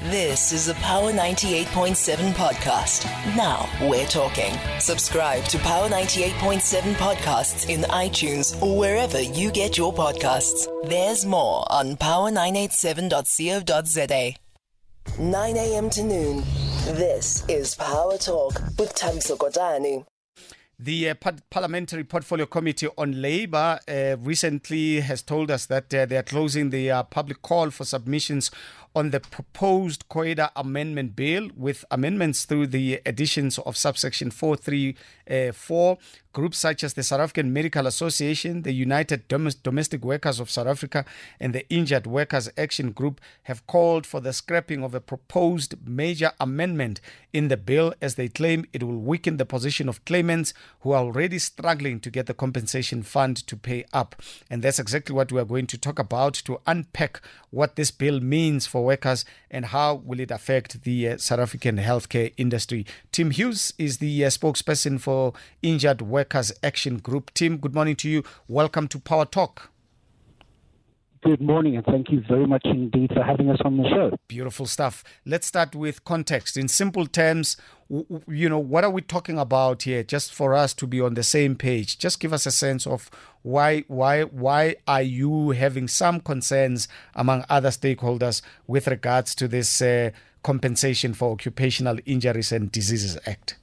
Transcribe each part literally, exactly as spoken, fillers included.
This is a Power ninety-eight point seven podcast. Now we're talking. Subscribe to Power ninety-eight point seven podcasts in iTunes or wherever you get your podcasts. There's more on power nine eight seven dot co dot za. nine a.m. to noon. This is Power Talk with Thabiso Kotane. The uh, Par- Parliamentary Portfolio Committee on Labour uh, recently has told us that uh, they are closing the uh, public call for submissions on the proposed COIDA Amendment Bill, with amendments through the additions of subsection four three four. Groups such as the South African Medical Association, the United Dom- Domestic Workers of South Africa, and the Injured Workers Action Group have called for the scrapping of a proposed major amendment in the bill, as they claim it will weaken the position of claimants who are already struggling to get the compensation fund to pay up. And that's exactly what we are going to talk about, to unpack what this bill means for workers and how will it affect the uh, South African healthcare industry. Tim Hughes is the uh, spokesperson for Injured Workers Action Group. Tim, good morning to you. Welcome to Power Talk. Good morning, and thank you very much indeed for having us on the show. Beautiful stuff. Let's start with context. In simple terms, w- you know, what are we talking about here, just for us to be on the same page? Just give us a sense of why why why are you having some concerns among other stakeholders with regards to this uh, Compensation for Occupational Injuries and Diseases Act?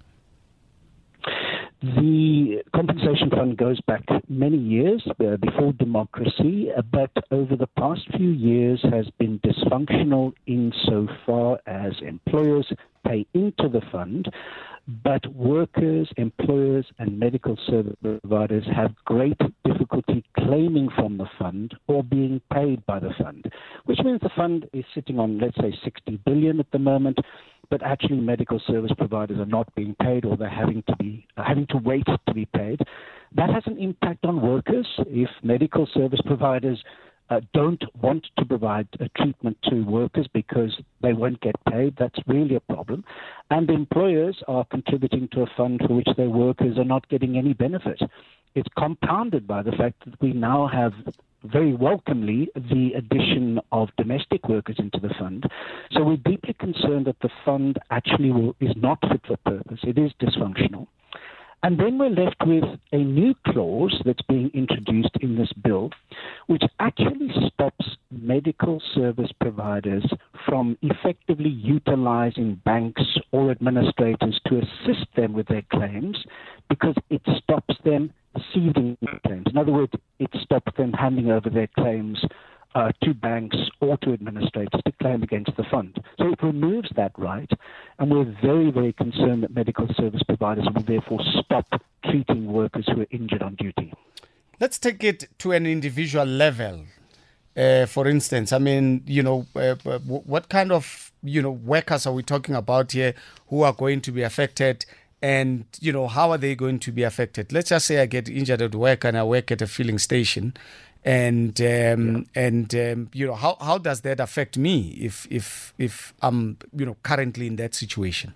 The compensation fund goes back many years uh, before democracy, uh, but over the past few years has been dysfunctional insofar as employers pay into the fund, but workers, employers, and medical service providers have great difficulty claiming from the fund or being paid by the fund, which means the fund is sitting on, let's say, sixty billion at the moment, but actually medical service providers are not being paid, or they're having to be uh, having to wait to be paid. That has an impact on workers. If medical service providers uh, don't want to provide a treatment to workers because they won't get paid, that's really a problem. And employers are contributing to a fund for which their workers are not getting any benefit. It's compounded by the fact that we now have, very welcomely, the addition of domestic workers into the fund. So we're deeply concerned that the fund actually will, is not fit for purpose. It is dysfunctional. And then we're left with a new clause that's being introduced in this bill, which actually stops medical service providers from effectively utilizing banks or administrators to assist them with their claims, because it stops them receiving claims. In other words, it stops them handing over their claims uh, to banks or to administrators to claim against the fund. So it removes that right, and we're very, very concerned that medical service providers will therefore stop treating workers who are injured on duty. Let's take it to an individual level. Uh, for instance, I mean, you know, uh, what kind of, you know, workers are we talking about here who are going to be affected? And, you know, how are they going to be affected? Let's just say I get injured at work and I work at a filling station. And, um, yeah. and um, you know, how, how does that affect me if, if, if I'm, you know, currently in that situation?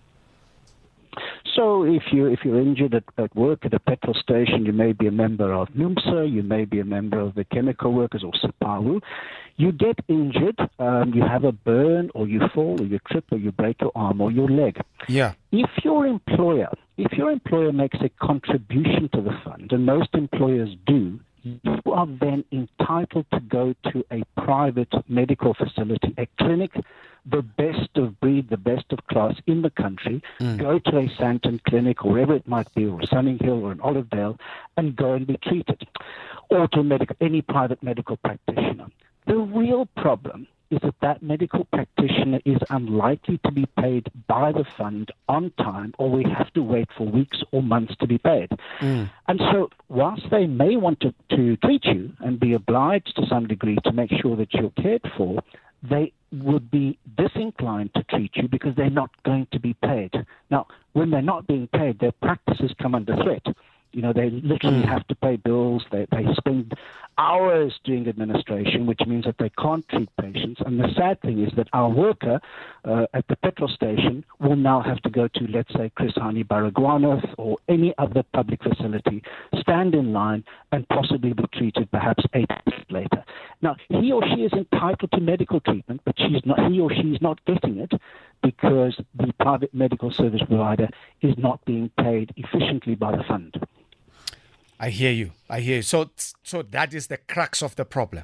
So if, you, if you're injured at, at work at a petrol station, you may be a member of NUMSA, you may be a member of the chemical workers or SAPAWU. You get injured, um, you have a burn, or you fall, or you trip, or you break your arm or your leg. Yeah. If your employer, if your employer makes a contribution to the fund, and most employers do, you are then entitled to go to a private medical facility, a clinic, the best of breed, the best of class in the country, mm. go to a Santon clinic, or wherever it might be, or Sunninghill or an Olivedale, and go and be treated, or to a medical, any private medical practitioner. The real problem is that that medical practitioner is unlikely to be paid by the fund on time, or we have to wait for weeks or months to be paid. Mm. And so whilst they may want to, to treat you and be obliged to some degree to make sure that you're cared for, they would be disinclined to treat you because they're not going to be paid. Now, when they're not being paid, their practices come under threat. You know, they literally have to pay bills. They, they spend hours doing administration, which means that they can't treat patients. And the sad thing is that our worker uh, at the petrol station will now have to go to, let's say, Chris Hani Baragwanath or any other public facility, stand in line, and possibly be treated perhaps eight days later. Now, he or she is entitled to medical treatment, but she's not, he or she is not getting it because the private medical service provider is not being paid efficiently by the fund. I hear you. I hear you. So, so that is the crux of the problem.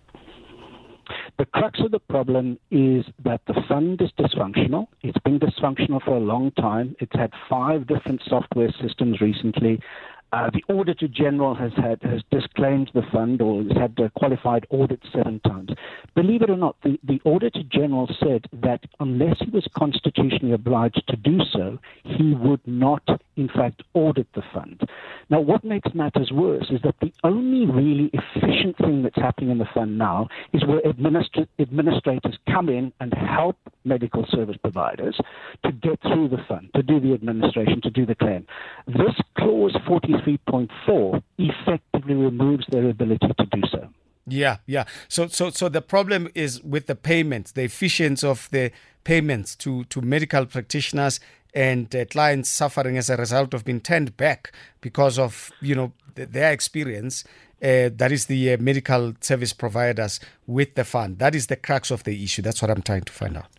The crux of the problem is that the fund is dysfunctional. It's been dysfunctional for a long time. It's had five different software systems recently. Uh, the Auditor General has had has disclaimed the fund or has had a qualified audit seven times. Believe it or not, the, the Auditor General said that unless he was constitutionally obliged to do so, he would not, in fact, audit the fund. Now, what makes matters worse is that the only really efficient thing that's happening in the fund now is where administra- administrators come in and help medical service providers to get through the fund, to do the administration, to do the claim. This clause forty-three point four effectively removes their ability to do so. Yeah, yeah. So, so, so the problem is with the payments, the efficiency of the payments to, to medical practitioners and uh, clients suffering as a result of being turned back because of, you know, th- their experience. Uh, that is the uh, medical service providers with the fund. That is the crux of the issue. That's what I'm trying to find out.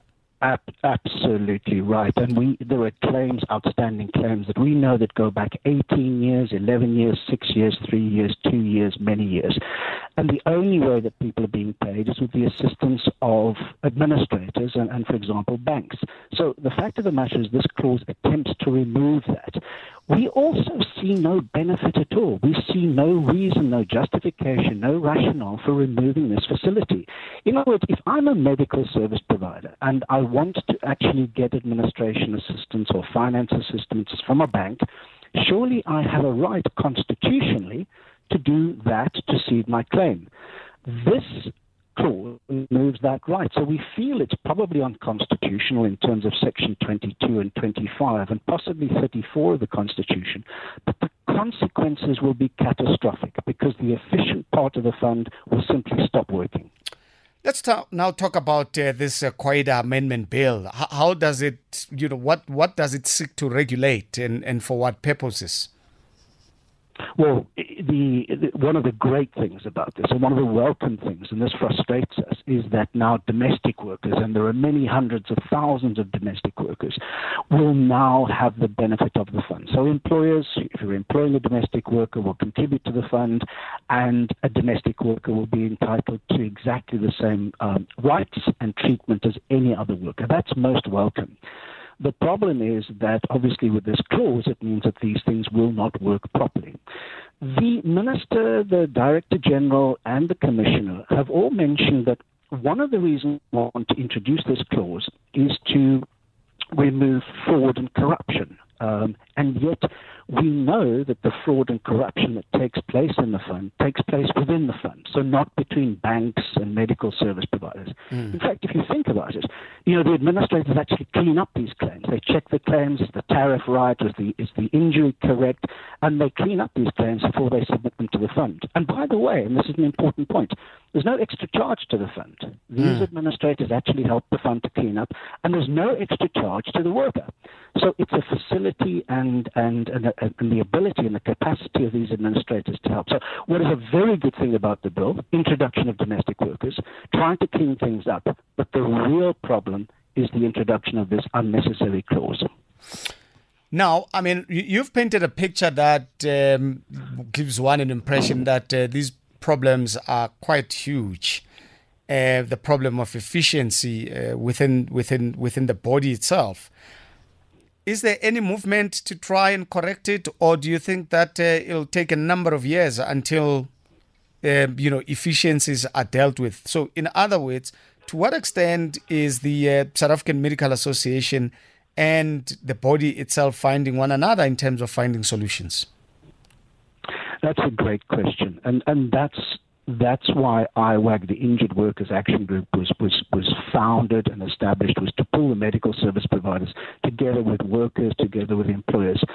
Absolutely right. And we there are claims, outstanding claims that we know that go back eighteen years, eleven years, six years, three years, two years, many years. And the only way that people are being paid is with the assistance of administrators and, and, for example, banks. So the fact of the matter is this clause attempts to remove that. We also see no benefit at all. We see no reason, no justification, no rationale for removing this facility. In other words, if I'm a medical service provider and I want to actually get administration assistance or finance assistance from a bank, surely I have a right constitutionally to do that to cede my claim. This clause removes that right. So we feel it's probably unconstitutional in terms of Section twenty-two and twenty-five and possibly thirty-four of the Constitution, but the consequences will be catastrophic because the efficient part of the fund will simply stop working. Let's talk, now talk about uh, this uh, Quaida Amendment Bill. How, how does it, you know, what, what does it seek to regulate and, and for what purposes? Well, the, the one of the great things about this, and one of the welcome things, and this frustrates us, is that now domestic workers, and there are many hundreds of thousands of domestic workers, will now have the benefit of the fund. So employers, if you're employing a domestic worker, will contribute to the fund, and a domestic worker will be entitled to exactly the same um, rights and treatment as any other worker. That's most welcome. The problem is that obviously with this clause, it means that these things will not work properly. The Minister, the Director General, and the Commissioner have all mentioned that one of the reasons we want to introduce this clause is to remove fraud and corruption. Um, and yet we know that the fraud and corruption that takes place in the fund takes place within the fund, so not between banks and medical service providers. Mm. In fact, if you think about it, you know, the administrators actually clean up these claims. They check the claims, is the tariff right, is the, is the injury correct, and they clean up these claims before they submit them to the fund. And by the way, and this is an important point, there's no extra charge to the fund. These mm. administrators actually help the fund to clean up, and there's no extra charge to the worker. So it's a facility and, and, and, and the ability and the capacity of these administrators to help. So what is a very good thing about the bill, introduction of domestic workers, trying to clean things up, but the real problem is the introduction of this unnecessary clause. Now, I mean, you've painted a picture that um, gives one an impression that uh, these problems are quite huge. Uh, the problem of efficiency uh, within within within the body itself. Is there any movement to try and correct it, or do you think that uh, it'll take a number of years until uh, you know efficiencies are dealt with? So, in other words, to what extent is the uh, South African Medical Association and the body itself finding one another in terms of finding solutions? That's a great question, and and that's that's why I W A G, the Injured Workers Action Group, was was was founded and established, was to pull the medical service providers together with workers, together with employers.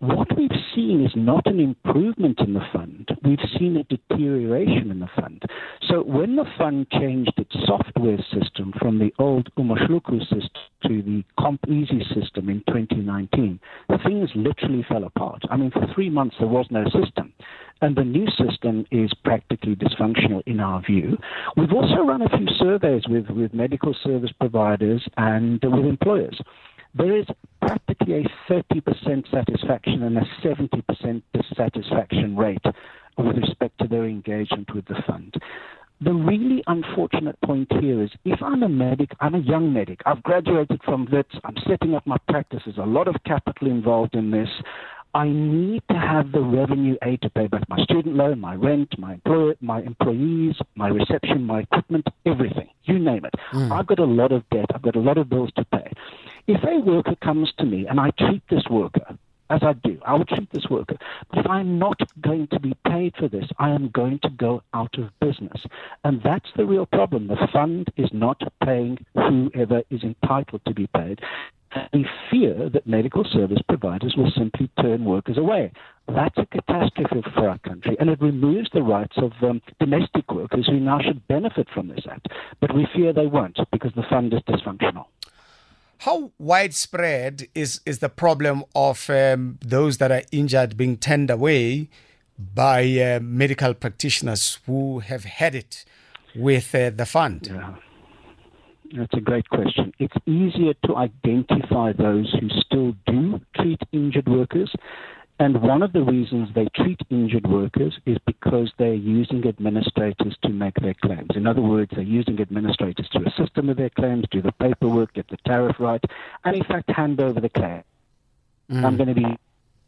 What we've seen is not an improvement in the fund. We've seen a deterioration in the fund. So when the fund changed its software system from the old Umoshluku system to the CompEasy system in twenty nineteen, things literally fell apart. I mean, for three months there was no system. And the new system is practically dysfunctional in our view. We've also run a few surveys with, with medical service providers and uh, with employers. There is practically a thirty percent satisfaction and a seventy percent dissatisfaction rate with respect to their engagement with the fund. The really unfortunate point here is if I'm a medic, I'm a young medic, I've graduated from Wits, I'm setting up my practice, there's a lot of capital involved in this. I need to have the revenue A to pay back my student loan, my rent, my employer, my employees, my reception, my equipment, everything. You name it. Mm. I've got a lot of debt. I've got a lot of bills to pay. If a worker comes to me and I treat this worker, as I do, I will treat this worker. But if I'm not going to be paid for this, I am going to go out of business. And that's the real problem. The fund is not paying whoever is entitled to be paid. We fear that medical service providers will simply turn workers away. That's a catastrophe for our country, and it removes the rights of um, domestic workers who now should benefit from this act. But we fear they won't because the fund is dysfunctional. How widespread is, is the problem of um, those that are injured being turned away by uh, medical practitioners who have had it with uh, the fund? Yeah. That's a great question. It's easier to identify those who still do treat injured workers. And one of the reasons they treat injured workers is because they're using administrators to make their claims. In other words, they're using administrators to assist them with their claims, do the paperwork, get the tariff right, and in fact hand over the claim. Mm. I'm going to be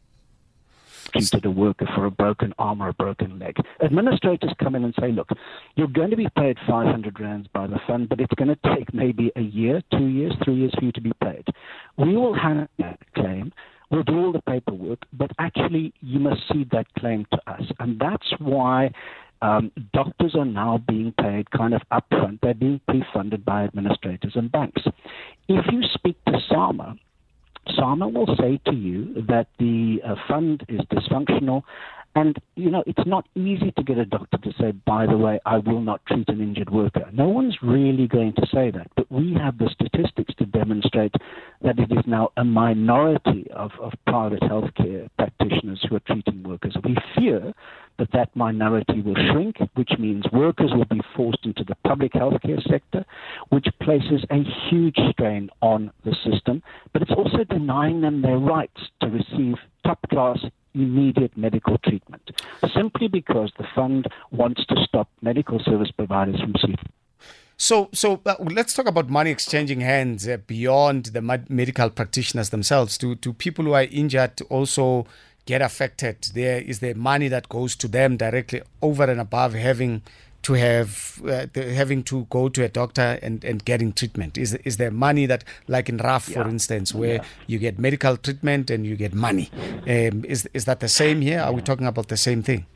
treated a worker for a broken arm or a broken leg. Administrators come in and say, look, you're going to be paid five hundred rands by the fund, but it's going to take maybe a year, two years, three years for you to be paid. We will hand that claim. We'll do all the paperwork, but actually you must cede that claim to us. And that's why um, doctors are now being paid kind of upfront. They're being pre-funded by administrators and banks. If you speak to SAMA, SAMA will say to you that the uh, fund is dysfunctional, and, you know, it's not easy to get a doctor to say, by the way, I will not treat an injured worker. No one's really going to say that, but we have the statistics to demonstrate that it is now a minority of, of private healthcare practitioners who are treating workers. We fear that that minority will shrink, which means workers will be forced into the public healthcare sector, which places a huge strain on the system, but it's also denying them their rights to receive top-class immediate medical treatment, simply because the fund wants to stop medical service providers from seeking. So, so uh, let's talk about money exchanging hands uh, beyond the med- medical practitioners themselves. Do, do people who are injured also get affected? There is there money that goes to them directly over and above having to have uh, the, having to go to a doctor and, and getting treatment? Is is there money that, like in R A F, yeah. for instance, where yeah. you get medical treatment and you get money? Um, is is that the same here? Are we talking about the same thing?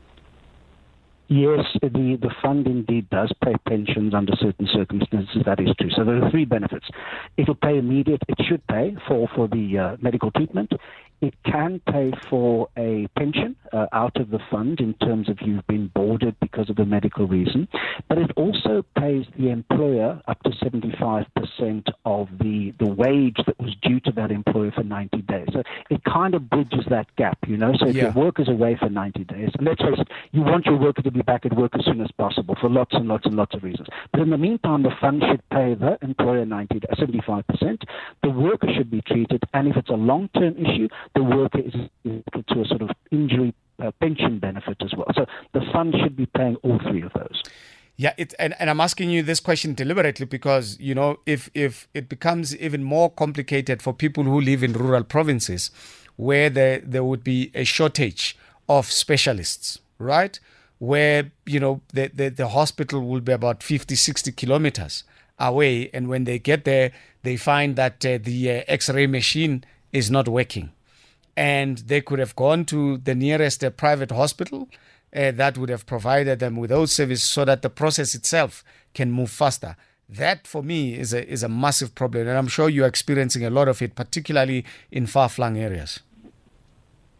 Yes, the, the fund indeed does pay pensions under certain circumstances. That is true. So there are three benefits. It will pay immediate, it should pay for, for the uh, medical treatment. It can pay for a pension uh, out of the fund in terms of you've been boarded because of a medical reason. But it also pays the employer up to seventy-five percent of the, the wage that was due to that employer for ninety days. So it kind of bridges that gap, you know. So if yeah. your worker's away for ninety days, and let's face it, you want your worker to be back at work as soon as possible for lots and lots and lots of reasons. But in the meantime, the fund should pay the employer ninety, seventy-five percent. The worker should be treated, and if it's a long-term issue, the worker is entitled to a sort of injury uh, pension benefit as well. So the fund should be paying all three of those. Yeah, it, and, and I'm asking you this question deliberately because, you know, if, if it becomes even more complicated for people who live in rural provinces where there, there would be a shortage of specialists, right? Where, you know, the, the, the hospital will be about fifty, sixty kilometers away. And when they get there, they find that uh, the uh, X-ray machine is not working. And they could have gone to the nearest uh, private hospital uh, that would have provided them with those services so that the process itself can move faster. That, for me, is a is a massive problem. And I'm sure you're experiencing a lot of it, particularly in far-flung areas.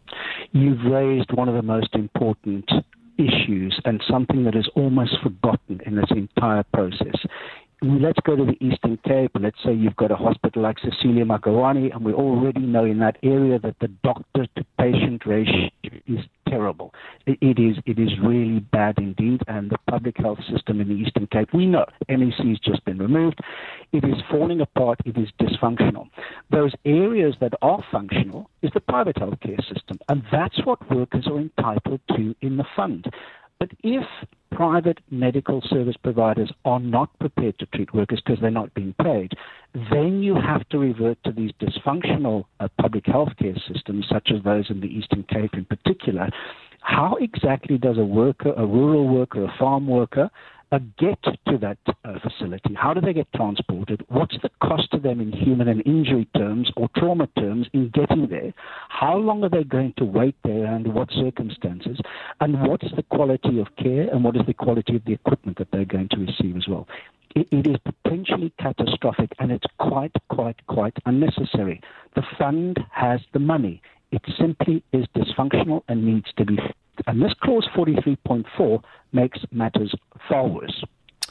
You've raised one of the most important issues and something that is almost forgotten in this entire process. Let's go to the Eastern Cape. Let's say you've got a hospital like Cecilia Makawani, and we already know in that area that the doctor-to-patient ratio is terrible. It, it is it is really bad indeed, and the public health system in the Eastern Cape, we know, M E C has just been removed. It is falling apart. It is dysfunctional. Those areas that are functional is the private healthcare system, and that's what workers are entitled to in the fund. But if private medical service providers are not prepared to treat workers because they're not being paid, then you have to revert to these dysfunctional uh, public healthcare systems, such as those in the Eastern Cape in particular. How exactly does a worker, a rural worker, a farm worker, uh, get to that uh, facility? How do they get transported? What's the cost to them in human and injury terms or trauma terms in getting there? How long are they going to wait there, and under what circumstances? And what's the quality of care, and what is the quality of the equipment that they're going to receive as well? It, it is potentially catastrophic, and it's quite, quite, quite unnecessary. The fund has the money. It simply is dysfunctional and needs to be fixed. And this clause forty-three point four makes matters far worse.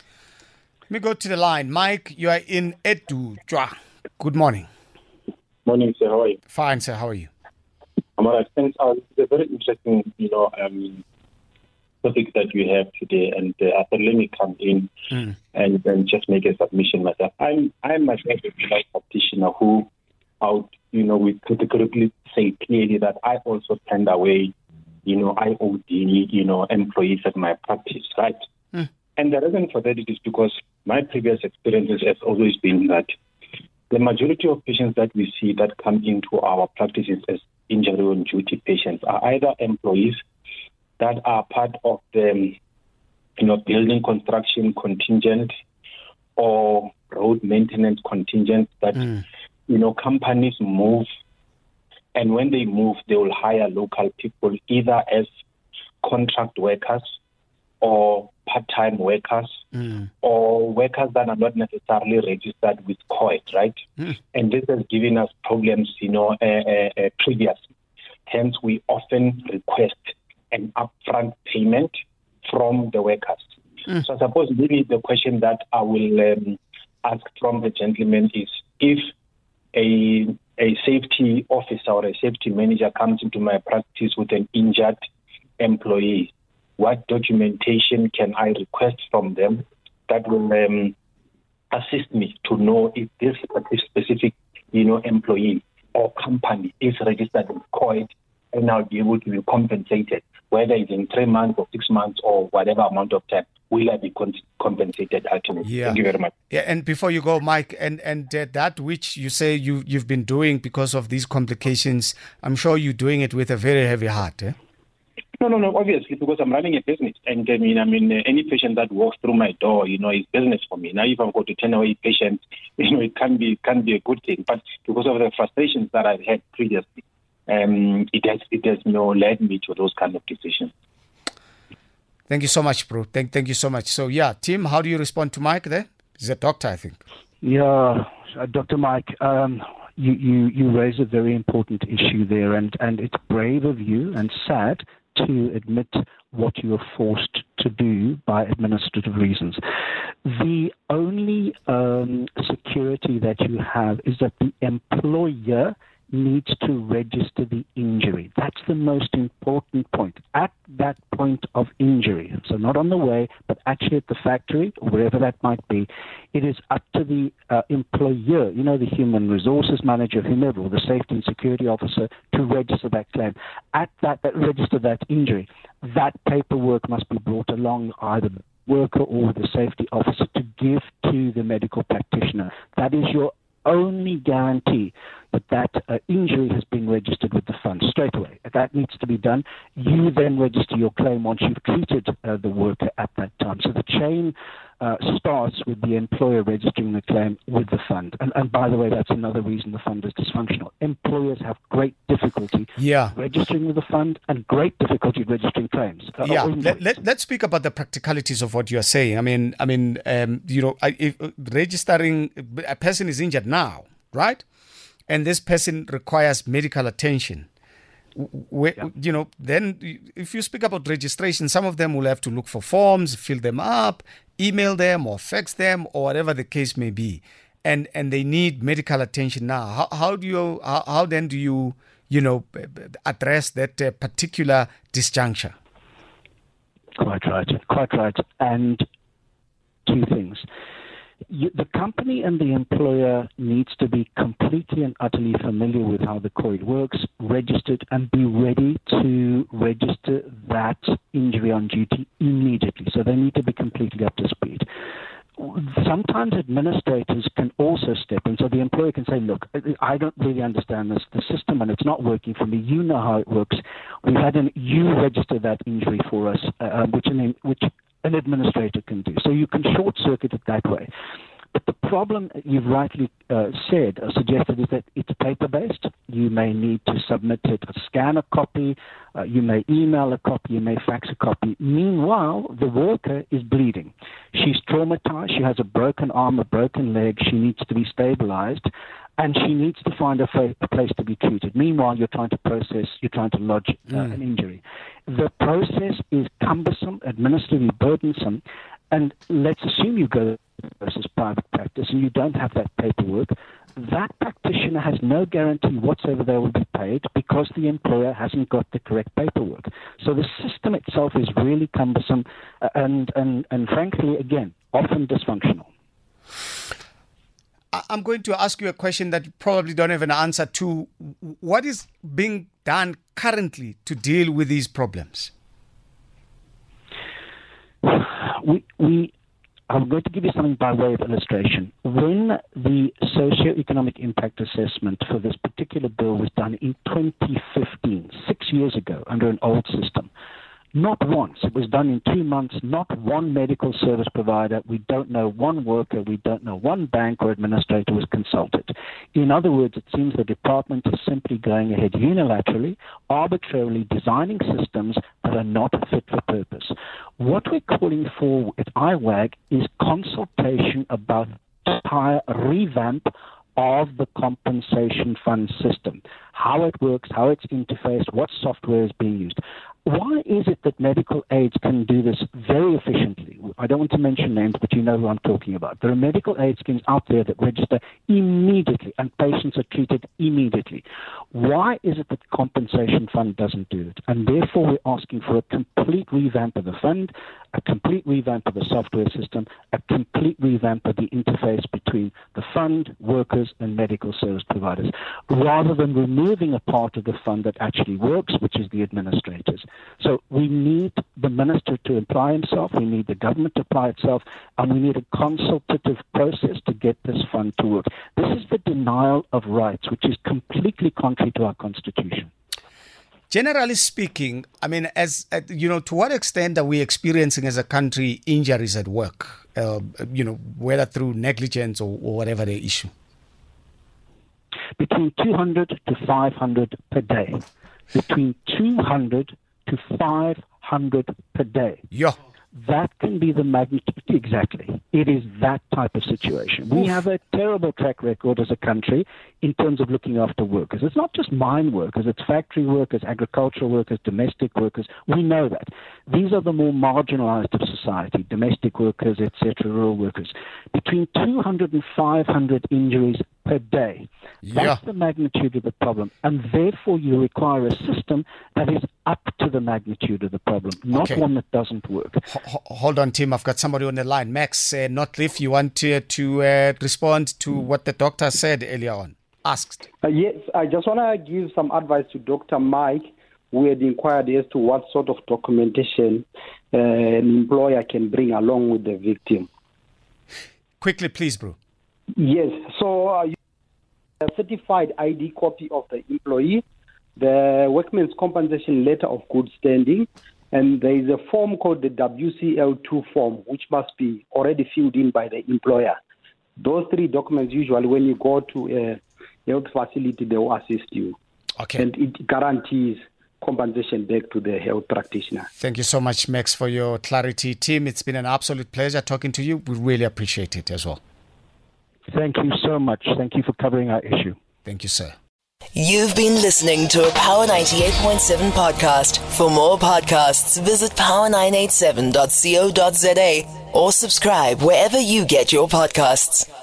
Let me go to the line. Mike, you are in Edu. Good morning. Morning, sir. How are you? Fine, sir. How are you? I'm all right. Thanks. Uh, it's a very interesting, you know, um, topic that you have today. And uh, I thought, let me come in mm. and then just make a submission myself. I'm, I'm myself a life practitioner who, out, you know, we categorically say clearly that I also turned away, you know, I O D, you know, employees at my practice, right? Mm. And the reason for that is because my previous experiences has always been that the majority of patients that we see that come into our practices as injury on duty patients are either employees that are part of the, you know, building construction contingent or road maintenance contingent that, mm. you know, companies move. And when they move, they will hire local people either as contract workers or part-time workers mm. or workers that are not necessarily registered with C O E T, right? Mm. And this has given us problems, you know, uh, uh, uh, previously. Hence, we often request an upfront payment from the workers. Mm. So I suppose maybe the question that I will um, ask from the gentleman is if a a safety officer or a safety manager comes into my practice with an injured employee, what documentation can I request from them that will um, assist me to know if this specific, you know, employee or company is registered with C O E T, and I'll be able to be compensated, whether it's in three months or six months or whatever amount of time. Will I be con- compensated ultimately? Yeah. Thank you very much. Yeah, and before you go, Mike, and and uh, that which you say you you've been doing because of these complications, I'm sure you're doing it with a very heavy heart. Eh? No, no, no. Obviously, because I'm running a business, and I mean, I mean, uh, any patient that walks through my door, you know, is business for me. Now, if I've got to turn away patients, you know, it can be can be a good thing. But because of the frustrations that I've had previously, um, it has it has you know led me to those kind of decisions. Thank you so much, bro. Thank, thank you so much. So, yeah, Tim, how do you respond to Mike there? He's a doctor, I think. Yeah, uh, Doctor Mike, um, you, you, you raise a very important issue there, and, and it's brave of you and sad to admit what you are forced to do by administrative reasons. The only um, security that you have is that the employer needs to register the injury. That's the most important point. At that point of injury, so not on the way, but actually at the factory, or wherever that might be, it is up to the uh, employer, you know, the human resources manager, whomever, or the safety and security officer, to register that claim. At that, that register that injury, that paperwork must be brought along either the worker or the safety officer to give to the medical practitioner. That is your only guarantee that that uh, injury has been registered with the fund straight away. That needs to be done. You then register your claim once you've treated uh, the worker at that time. So the chain uh, starts with the employer registering the claim with the fund. And, and by the way, that's another reason the fund is dysfunctional. Employers have great difficulty yeah. registering with the fund and great difficulty registering claims. Uh, yeah, let, let, let's speak about the practicalities of what you're saying. I mean, I mean, um, you know, if uh, registering, a person is injured now, right? And this person requires medical attention. where, Yeah. you know, then if you speak about registration, some of them will have to look for forms, fill them up, email them or fax them or whatever the case may be. And and they need medical attention now. How, how do you, how, how then do you, you know, address that uh, particular disjuncture? Quite right, quite right. And two things. You, the company and the employer needs to be completely and utterly familiar with how the C O I D works, registered, and be ready to register that injury on duty immediately. So they need to be completely up to speed. Sometimes administrators can also step in. So the employer can say, look, I don't really understand this, the system, and it's not working for me. You know how it works. We've had an, you register that injury for us, uh, which, an, which an administrator can do. So you can short-circuit it that way. But the problem you've rightly uh, said, or suggested, is that it's paper-based. You may need to submit it, scan a copy, uh, you may email a copy, you may fax a copy. Meanwhile, the worker is bleeding. She's traumatized, she has a broken arm, a broken leg, she needs to be stabilized, and she needs to find a, fa- a place to be treated. Meanwhile, you're trying to process, you're trying to lodge uh, mm. an injury. The process is cumbersome, administratively burdensome, and let's assume you go versus private practice and you don't have that paperwork. That practitioner has no guarantee whatsoever they will be paid because the employer hasn't got the correct paperwork. So the system itself is really cumbersome and, and, and frankly, again, often dysfunctional. I'm going to ask you a question that you probably don't have an answer to. What is being done currently to deal with these problems? We, we, I'm going to give you something by way of illustration. When the socio-economic impact assessment for this particular bill was done in twenty fifteen, six years ago, under an old system, not once, it was done in two months, not one medical service provider, we don't know one worker, we don't know one bank or administrator was consulted. In other words, it seems the department is simply going ahead unilaterally, arbitrarily designing systems that are not fit for purpose. What we're calling for at I WAG is consultation about the entire revamp of the compensation fund system, how it works, how it's interfaced, what software is being used. Why is it that medical aids can do this very efficiently? I don't want to mention names, but you know who I'm talking about. There are medical aid schemes out there that register immediately and patients are treated immediately. Why is it that the compensation fund doesn't do it? And therefore we're asking for a complete revamp of the fund, a complete revamp of the software system, a complete revamp of the interface between the fund, workers, and medical service providers, rather than removing a part of the fund that actually works, which is the administrators. So we need the minister to apply himself, we need the government to apply itself, and we need a consultative process to get this fund to work. This is the denial of rights, which is completely contrary to our Constitution. Generally speaking, I mean, as uh, you know, to what extent are we experiencing as a country injuries at work, uh, you know, whether through negligence or, or whatever the issue? Between two hundred to five hundred per day. Between two hundred to five hundred per day. Yeah. That can be the magnitude. Exactly. It is that type of situation. We have a terrible track record as a country in terms of looking after workers. It's not just mine workers, it's factory workers, agricultural workers, domestic workers. We know that. These are the more marginalized of society, domestic workers, et cetera, rural workers. Between two hundred and five hundred injuries per day. Yeah. That's the magnitude of the problem. And therefore you require a system that is up to the magnitude of the problem, not okay. one that doesn't work. H- hold on, Tim. I've got somebody on the line. Max, uh, Northleaf, you want to, to uh, respond to what the doctor said earlier on? Asked. Uh, yes, I just want to give some advice to Doctor Mike, who had inquired as to what sort of documentation uh, an employer can bring along with the victim. Quickly, please, bro. Yes, so uh, a certified I D copy of the employee, the workman's compensation letter of good standing, and there is a form called the W C L two form, which must be already filled in by the employer. Those three documents, usually when you go to a health facility, they will assist you. Okay. And it guarantees compensation back to the health practitioner. Thank you so much, Max, for your clarity. Tim, it's been an absolute pleasure talking to you. We really appreciate it as well. Thank you so much. Thank you for covering our issue. Thank you, sir. You've been listening to a Power ninety-eight point seven podcast. For more podcasts, visit power nine eight seven dot co dot za or subscribe wherever you get your podcasts.